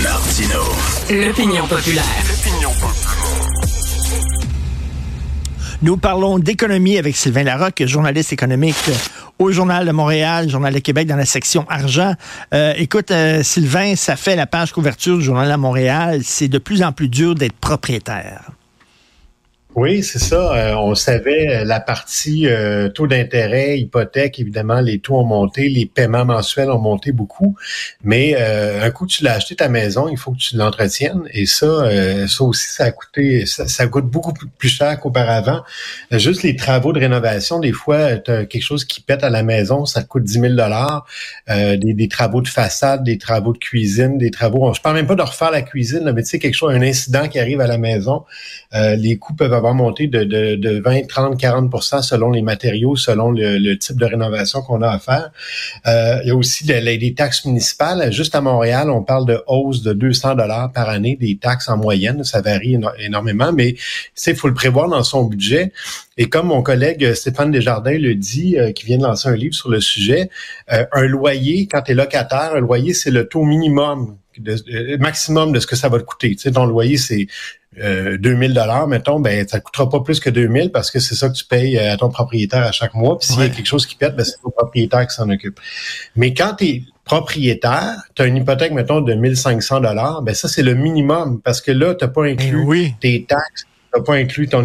Martino. L'opinion populaire. Nous parlons d'économie avec Sylvain Larocque, journaliste économique au Journal de Montréal, Journal de Québec, dans la section argent. Écoute, Sylvain, ça fait la page couverture du Journal de Montréal. C'est de plus en plus dur d'être propriétaire. Oui, c'est ça. On savait la partie taux d'intérêt, hypothèque, évidemment, les taux ont monté, les paiements mensuels ont monté beaucoup. Mais un coup tu l'as acheté ta maison, il faut que tu l'entretiennes. Et ça aussi, ça a coûté, ça coûte beaucoup plus cher qu'auparavant. Juste les travaux de rénovation, des fois, tu as quelque chose qui pète à la maison, ça te coûte 10 000 des travaux de façade, des travaux de cuisine, des travaux. Je parle même pas de refaire la cuisine, là, mais tu sais, quelque chose, un incident qui arrive à la maison, les coûts peuvent avoir monté de 20, 30, 40% selon les matériaux, selon le type de rénovation qu'on a à faire. Il y a aussi des taxes municipales. Juste à Montréal, on parle de hausse de 200 $ par année des taxes en moyenne. Ça varie énormément, mais il faut le prévoir dans son budget. Et comme mon collègue Stéphane Desjardins le dit, qui vient de lancer un livre sur le sujet, un loyer, quand tu es locataire, un loyer, c'est le taux minimum, maximum de ce que ça va te coûter. Tu sais, ton loyer, c'est 2000 $, mettons, ben ça coûtera pas plus que 2000 parce que c'est ça que tu payes à ton propriétaire à chaque mois. Puis s'il y a quelque chose qui pète, ben c'est ton propriétaire qui s'en occupe. Mais quand tu es propriétaire, tu as une hypothèque, mettons, de 1500 $, ben ça, c'est le minimum parce que là, tu n'as pas inclus tes taxes. T'as pas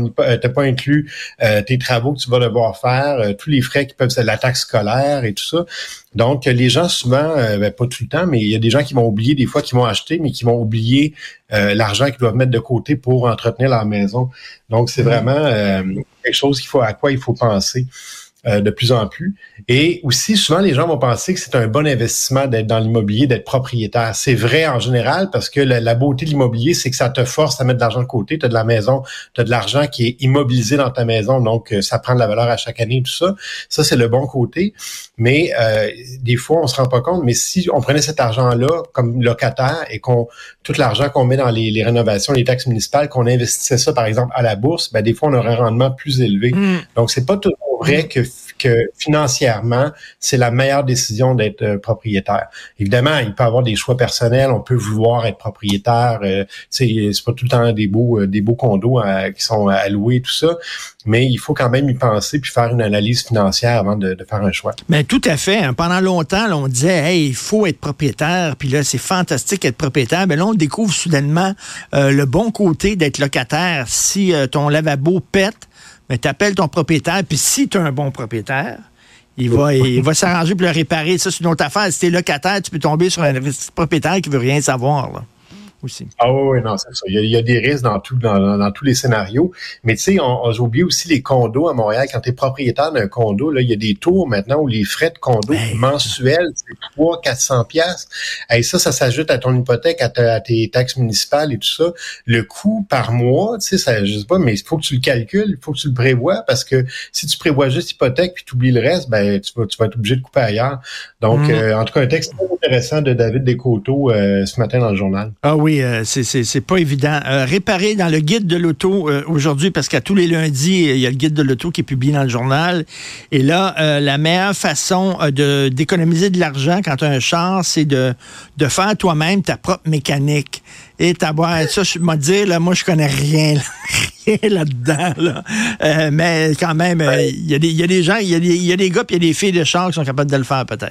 inclus tes travaux que tu vas devoir faire, tous les frais qui peuvent, la taxe scolaire et tout ça. Donc, les gens souvent, pas tout le temps, mais il y a des gens qui vont oublier des fois qu'ils vont acheter, mais qui vont oublier l'argent qu'ils doivent mettre de côté pour entretenir leur maison. Donc, c'est vraiment quelque chose à quoi il faut penser de plus en plus. Et aussi, souvent, les gens vont penser que c'est un bon investissement d'être dans l'immobilier, d'être propriétaire. C'est vrai en général parce que la beauté de l'immobilier, c'est que ça te force à mettre de l'argent de côté. Tu as de la maison, tu as de l'argent qui est immobilisé dans ta maison, donc ça prend de la valeur à chaque année, tout ça. Ça, c'est le bon côté. Mais des fois, on se rend pas compte. Mais si on prenait cet argent-là comme locataire et tout l'argent qu'on met dans les rénovations, les taxes municipales, qu'on investissait ça, par exemple, à la bourse, ben des fois, on aurait un rendement plus élevé. Donc, c'est pas toujours vrai que financièrement, c'est la meilleure décision d'être propriétaire. Évidemment, il peut y avoir des choix personnels. On peut vouloir être propriétaire. C'est pas tout le temps des beaux condos qui sont à louer, tout ça. Mais il faut quand même y penser puis faire une analyse financière avant de faire un choix. Mais tout à fait. Pendant longtemps, là, on disait, hey, il faut être propriétaire. Puis là, c'est fantastique être propriétaire. Mais là, on découvre soudainement le bon côté d'être locataire. Si ton lavabo pète, mais t'appelles ton propriétaire, puis si tu as un bon propriétaire, il va s'arranger pour le réparer. Ça, c'est une autre affaire. Si t'es locataire, tu peux tomber sur un propriétaire qui veut rien savoir, là. Aussi. Ah oui, non, c'est ça. Il y a des risques dans tous les scénarios. Mais tu sais, j'ai oublié aussi les condos à Montréal. Quand tu es propriétaire d'un condo, là, il y a des tours maintenant où les frais de condo mensuels, c'est 300-400 $. Et ça s'ajoute à ton hypothèque, à tes taxes municipales et tout ça. Le coût par mois, tu sais, je sais pas, mais il faut que tu le calcules, il faut que tu le prévois parce que si tu prévois juste hypothèque puis tu oublies le reste, ben tu vas être obligé de couper ailleurs. Donc, en tout cas, un texte très intéressant de David Descoteaux ce matin dans le journal. Ah oui, c'est pas évident. Réparer dans le guide de l'auto aujourd'hui, parce qu'à tous les lundis, il y a le guide de l'auto qui est publié dans le journal. Et là, la meilleure façon d'économiser de l'argent quand tu as un char, c'est de faire toi-même ta propre mécanique. Et ça, je me dire, là, moi, je connais rien là-dedans, là. Mais quand même, il y a des gens, il y a des gars puis il y a des filles de char qui sont capables de le faire, peut-être.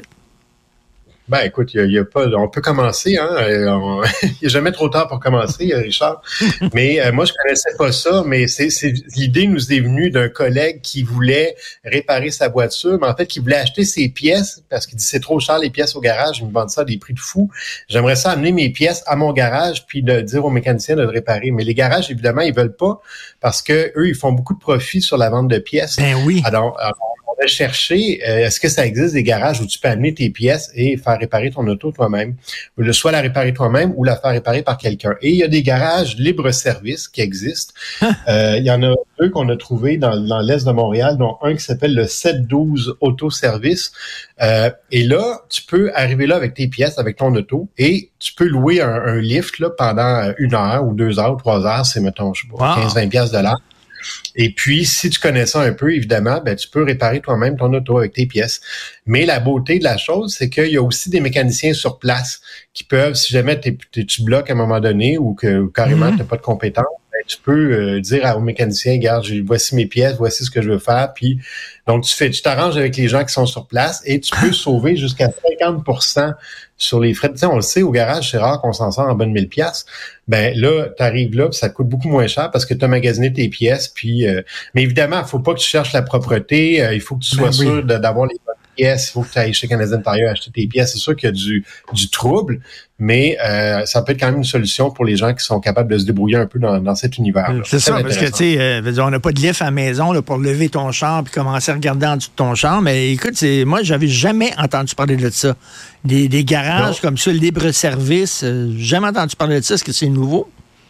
Ben écoute, on peut commencer, hein. Il n'y a jamais trop tard pour commencer, Richard. Mais moi, je connaissais pas ça, mais l'idée nous est venue d'un collègue qui voulait réparer sa voiture, mais en fait, qui voulait acheter ses pièces parce qu'il dit c'est trop cher les pièces au garage, ils me vendent ça à des prix de fou. J'aimerais ça amener mes pièces à mon garage puis de dire aux mécaniciens de le réparer. Mais les garages, évidemment, ils veulent pas parce que eux, ils font beaucoup de profit sur la vente de pièces. Ben oui. Alors on a cherché, est-ce que ça existe des garages où tu peux amener tes pièces et faire réparer ton auto toi-même, ou soit la réparer toi-même ou la faire réparer par quelqu'un. Et il y a des garages libre-service qui existent. Il y en a deux qu'on a trouvés dans l'est de Montréal, dont un qui s'appelle le 712 Auto-Service. Et là, tu peux arriver là avec tes pièces, avec ton auto, et tu peux louer un lift là pendant 1 heure ou 2 heures ou 3 heures, c'est mettons, je sais pas, 15-20 $ de l'heure. Et puis, si tu connais ça un peu, évidemment, ben, tu peux réparer toi-même ton auto avec tes pièces. Mais la beauté de la chose, c'est qu'il y a aussi des mécaniciens sur place qui peuvent, si jamais tu bloques à un moment donné ou que carrément tu n'as pas de compétences, ben, tu peux dire au mécanicien, regarde, voici mes pièces, voici ce que je veux faire. Puis, donc, tu t'arranges avec les gens qui sont sur place et tu peux sauver jusqu'à 50% sur les frais. Tu sais, on le sait, au garage, c'est rare qu'on s'en sort en bas de 1000 pièces. Ben là, tu arrives là, puis ça te coûte beaucoup moins cher parce que tu as magasiné tes pièces. Puis, mais évidemment, il faut pas que tu cherches la propreté. Il faut que tu sois sûr d'avoir les bonnes pièces. Il faut que tu ailles chez Canadian Tire acheter tes pièces. C'est sûr qu'il y a du trouble, mais ça peut être quand même une solution pour les gens qui sont capables de se débrouiller un peu dans cet univers. C'est ça, parce que, tu sais, on n'a pas de lift à la maison là, pour lever ton char puis commencer à regarder en dessous de ton char. Mais écoute, moi, j'avais jamais entendu parler de ça. Des garages comme ça, libre-service, jamais entendu parler de ça. Est-ce que c'est nouveau?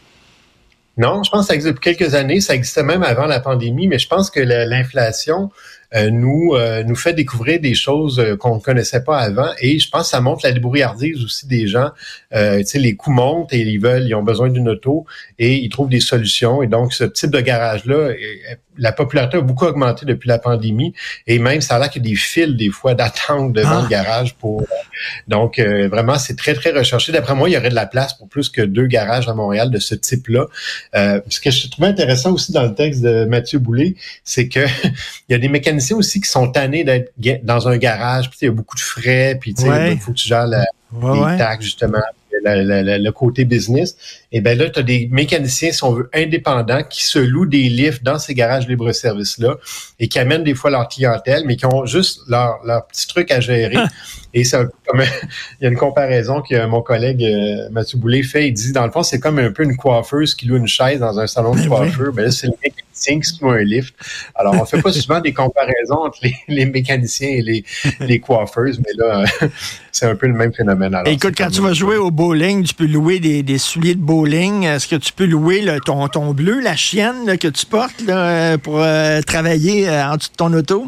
Non, je pense que ça existe depuis quelques années. Ça existait même avant la pandémie, mais je pense que l'inflation nous fait découvrir des choses qu'on ne connaissait pas avant. Et je pense que ça montre la débrouillardise aussi des gens. Tu sais, les coûts montent et ils ont besoin d'une auto et ils trouvent des solutions. Et donc, ce type de garage-là, la popularité a beaucoup augmenté depuis la pandémie. Et même, ça a l'air qu'il y a des files, des fois, d'attente devant le garage pour... Donc, vraiment, c'est très, très recherché. D'après moi, il y aurait de la place pour plus que 2 garages à Montréal de ce type-là. Ce que je trouvais intéressant aussi dans le texte de Mathieu Boulay, c'est que il y a des mécaniciens aussi qui sont tannés d'être dans un garage, puis il y a beaucoup de frais, puis il faut que tu gères les taxes, justement, le côté business. Et bien là, tu as des mécaniciens, si on veut, indépendants, qui se louent des lifts dans ces garages libre-service-là et qui amènent des fois leur clientèle, mais qui ont juste leur petit truc à gérer. Et c'est un peu comme il y a une comparaison que mon collègue Mathieu Boulay fait. Il dit, dans le fond, c'est comme un peu une coiffeuse qui loue une chaise dans un salon de coiffeur. Ben là, c'est le mécanicien qui se loue un lift. Alors, on fait pas souvent des comparaisons entre les mécaniciens et les coiffeuses, mais là, c'est un peu le même phénomène. Alors, écoute, quand tu vas jouer au bowling, tu peux louer des souliers de bowling. Est-ce que tu peux louer ton bleu, la chienne là, que tu portes là, pour travailler en dessous de ton auto?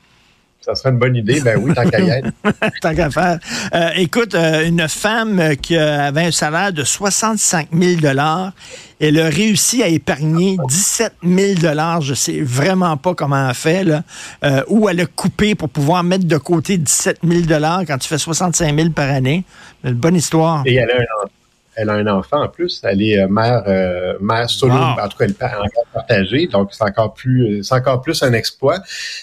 Ça serait une bonne idée. Ben oui, tant qu'à y être. Tant qu'à faire. Écoute, une femme qui avait un salaire de 65 000 elle a réussi à épargner 17 000 je ne sais vraiment pas comment elle a fait, là, où elle a coupé pour pouvoir mettre de côté 17 000 quand tu fais 65 000 par année. Une bonne histoire. Et elle a un enfant en plus. Elle est mère solo, en tout cas, elle est encore partagée. Donc, c'est encore plus un exploit.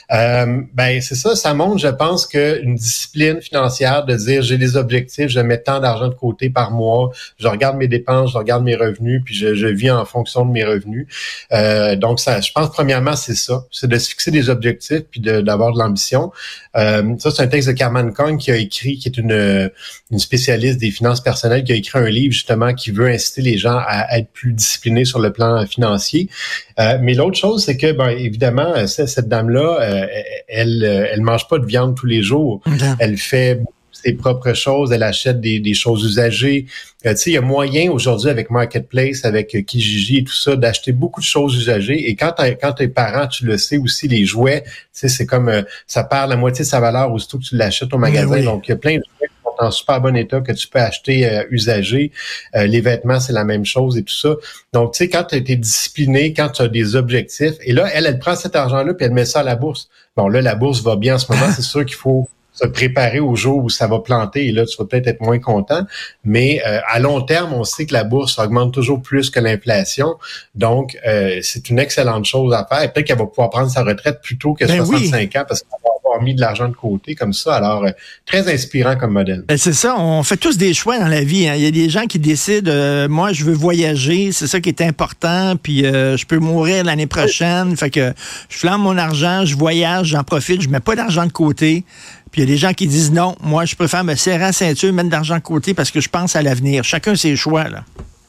Ben, c'est ça. Ça montre, je pense, qu'une discipline financière de dire, j'ai des objectifs, je mets tant d'argent de côté par mois, je regarde mes dépenses, je regarde mes revenus, puis je vis en fonction de mes revenus. Donc, ça, je pense, premièrement, c'est ça. C'est de se fixer des objectifs puis d'avoir de l'ambition. Ça, c'est un texte de Carmen Kong qui est une spécialiste des finances personnelles, qui a écrit un livre, justement, qui veut inciter les gens à être plus disciplinés sur le plan financier. Mais l'autre chose, c'est que, ben, évidemment, cette dame-là, elle mange pas de viande tous les jours. Elle fait ses propres choses, elle achète des choses usagées. Tu sais, il y a moyen aujourd'hui avec Marketplace, avec Kijiji et tout ça, d'acheter beaucoup de choses usagées. Et quand t'es parent, tu le sais aussi, les jouets, tu sais, c'est comme ça perd la moitié de sa valeur aussitôt que tu l'achètes au magasin. Oui. Donc, il y a plein de jouets qui sont en super bon état que tu peux acheter usagés. Les vêtements, c'est la même chose et tout ça. Donc, tu sais, quand tu es discipliné, quand tu as des objectifs, et là, elle prend cet argent-là puis elle met ça à la bourse. Bon, là, la bourse va bien en ce moment. C'est sûr qu'il faut se préparer au jour où ça va planter et là, tu vas peut-être être moins content. Mais à long terme, on sait que la bourse augmente toujours plus que l'inflation. Donc, c'est une excellente chose à faire. Et peut-être qu'elle va pouvoir prendre sa retraite plus tôt que 65 ans parce qu'elle va avoir mis de l'argent de côté comme ça. Alors, très inspirant comme modèle. Ben c'est ça. On fait tous des choix dans la vie. Hein. Il y a des gens qui décident, moi, je veux voyager. C'est ça qui est important. Puis, je peux mourir l'année prochaine. Fait que je flambe mon argent, je voyage, j'en profite. Je mets pas d'argent de côté. Puis il y a des gens qui disent non, moi, je préfère me serrer la ceinture, mettre de l'argent de côté parce que je pense à l'avenir. Chacun ses choix, là.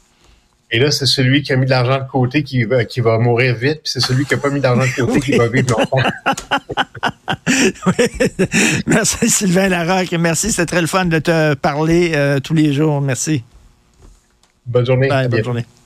Et là, c'est celui qui a mis de l'argent de côté qui va mourir vite, puis c'est celui qui n'a pas mis d'argent de côté qui va vivre longtemps. Oui. Merci, Sylvain Larocque. Merci, c'était très le fun de te parler tous les jours. Merci. Bonne journée. Bye, bonne journée.